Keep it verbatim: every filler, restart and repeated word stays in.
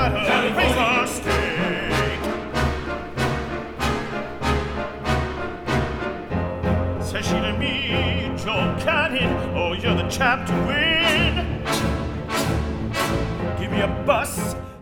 battle, raise our stake. Says she to me, Joe Cannon, oh, you're the chap to win. Give me a bus